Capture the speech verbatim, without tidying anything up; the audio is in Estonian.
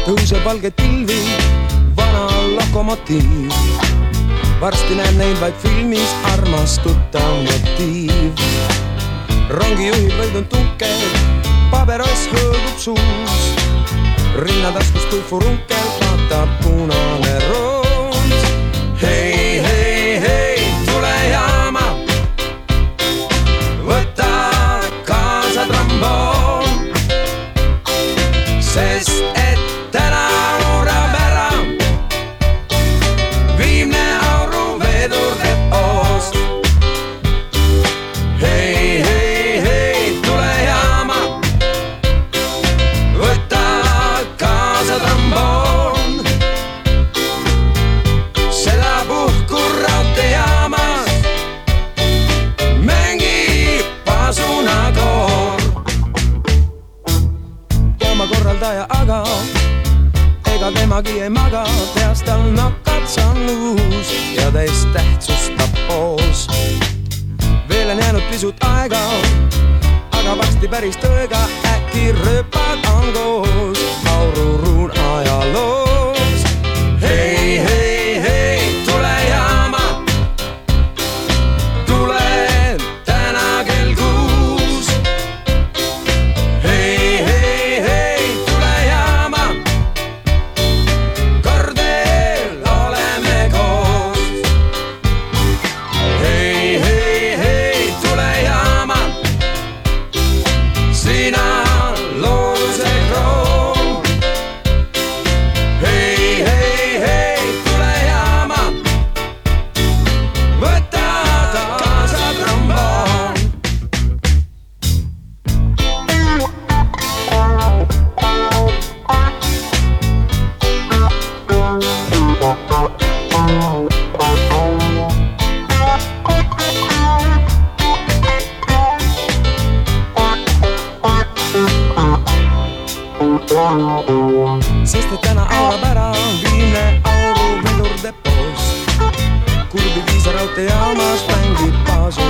tõuseb valge pilvi, vana lokomotiiv. Varsti näeb neid vaid filmis armastutav motiiv. Rongi juhib võidun tukel, pabeross hõõgub suus. Rinnataskus kui furunkel vaatab punane roos. Hei, hei, hei, tule jaama, võta kaasa tramboon, sest et täna murab ära viimne auru vedur depoost. Hei, hei, hei, tule jaama, võta kaasa tramboon, seda puhku raudteejaamas mängib pasunakoor. Jaama korraldaja aga ega temagi ei maga, peas tal nakats on uus ja täis tähtsustab poos. Veel on jäänud pisut aega, aga varsti päris tõega äkki rööpad on koos aururuun ajaloos. Hei, hei, hei, tule jaama, tule täna kell kuus. Hei, hei, hei, tule jaama, kord veel oleme koos. Hei, hei, hei, tule jaama, sina looduse kroon. Hei, hei, hei, tule jaama, võta kaasa tromboon. Sest et täna aurab ära viimne auru vedur depoost. Kurbi viisa raudteejaamas mängib baasu